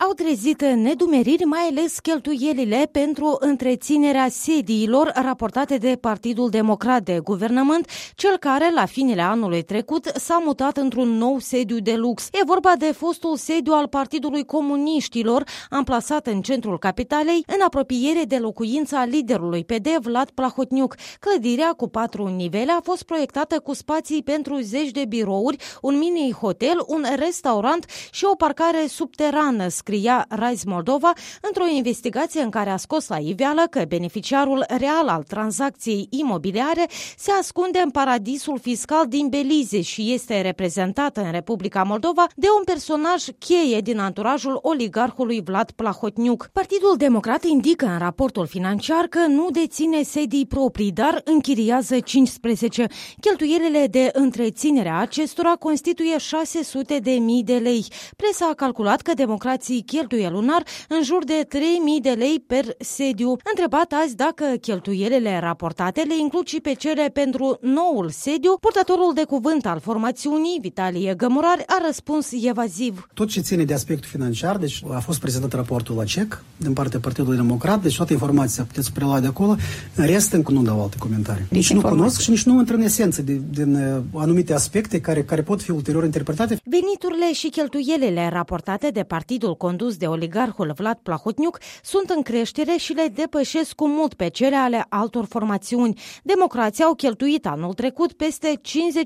au trezit nedumeriri, mai ales cheltuielile pentru întreținerea sediilor raportate de Partidul Democrat de Guvernământ, cel care, la finele anului trecut, s-a mutat într-un nou sediu de lux. E vorba de fostul sediu al Partidului Comuniștilor, amplasat în centrul capitalei, în apropiere de locuința liderului PD, Vlad Plahotniuc. Clădirea cu 4 nivele a fost proiectată cu spații pentru 10 de birouri, un mini-hotel, un restaurant și o parcare subterană, scria Rise Moldova, într-o investigație în care a scos la iveală că beneficiarul real al tranzacției imobiliare se ascunde în paradisul fiscal din Belize și este reprezentat în Republica Moldova de un personaj cheie din anturajul oligarhului Vlad Plahotniuc. Partidul Democrat indică în raportul financiar că nu deține sedii proprii, dar închiriază 15. Cheltuielile de întreținere a acestora constituie 600.000 de lei. Presa a calculat că democrații cheltuie lunar în jur de 3.000 de lei per sediu. Întrebat azi dacă cheltuielile raportate le includ și pe cele pentru noul sediu, purtătorul de cuvânt al formațiunii, Vitalie Gămurari, a răspuns evaziv. Tot ce ține de aspectul financiar, deci a fost prezentat raportul la CEC din partea Partidului Democrat, deci toată informația puteți prelua de acolo. În rest, încă nu dau alte comentarii. Nici nu cunosc și nici nu intră în esență din anumite aspecte care pot fi ulterior interpretate. Veniturile și cheltuielile raportate de partidul condus de oligarhul Vlad Plahotniuc sunt în creștere și le depășesc cu mult pe cele ale altor formațiuni. Democrații au cheltuit anul trecut peste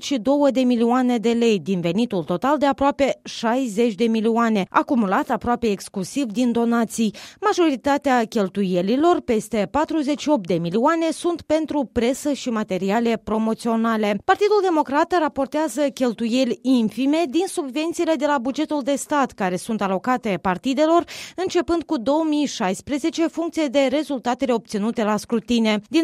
52 de milioane de lei din venitul total de aproape 60 de milioane, acumulat aproape exclusiv din donații. Majoritatea cheltuielilor, peste 48 de milioane, sunt pentru presă și materiale promoționale. Partidul Democrat raportează cheltuieli infime din subvențiile de la bugetul de stat, care sunt alocate partidelor începând cu 2016, funcție de rezultatele obținute la scrutine. Din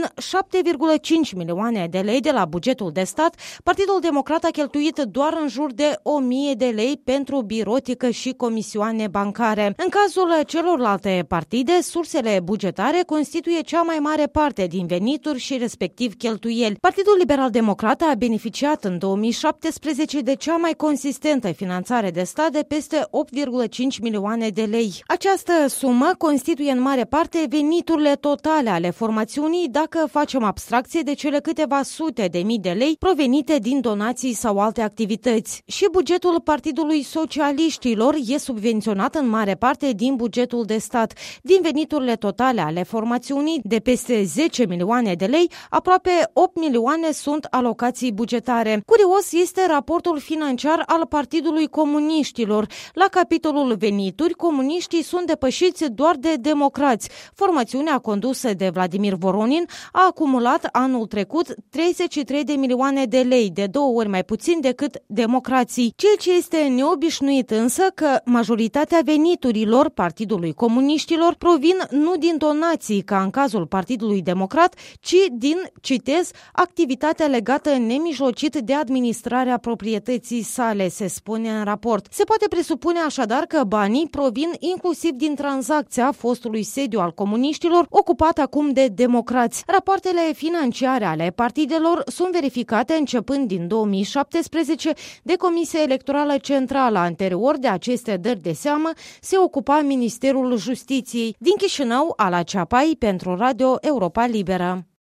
7,5 milioane de lei de la bugetul de stat, Partidul Democrat a cheltuit doar în jur de 1.000 de lei pentru birotică și comisioane bancare. În cazul celorlalte partide, sursele bugetare constituie cea mai mare parte din venituri și respectiv cheltuieli. Partidul Liberal Democrat a beneficiat în 2017 de cea mai consistentă finanțare de stat de peste 8,5 milioane de lei. Această sumă constituie în mare parte veniturile totale ale formațiunii, dacă facem abstracție de cele câteva sute de mii de lei provenite din donații sau alte activități. Și bugetul Partidului Socialiștilor e subvenționat în mare parte din bugetul de stat. Din veniturile totale ale formațiunii de peste 10 milioane de lei, aproape 8 milioane sunt alocații bugetare. Curios este raportul financiar al Partidului Comuniștilor. La capitolul venituri, comuniștii sunt depășiți doar de democrați. Formațiunea condusă de Vladimir Voronin a acumulat anul trecut 33 de milioane de lei, de 2 ori mai puțin decât democrații. Ceea ce este neobișnuit însă că majoritatea veniturilor Partidului Comuniștilor provin nu din donații, ca în cazul Partidului Democrat, ci din, citez, activitatea legată nemijlocit de administrarea proprietății sale, se spune în raport. Se poate presupune așadar că banii provin inclusiv din tranzacția fostului sediu al comuniștilor, ocupat acum de democrați. Rapoartele financiare ale partidelor sunt verificate începând din 2017 de Comisia Electorală Centrală. Anterior de aceste dări de seamă se ocupa Ministerul Justiției. Din Chișinău, Ala Ceapai pentru Radio Europa Liberă.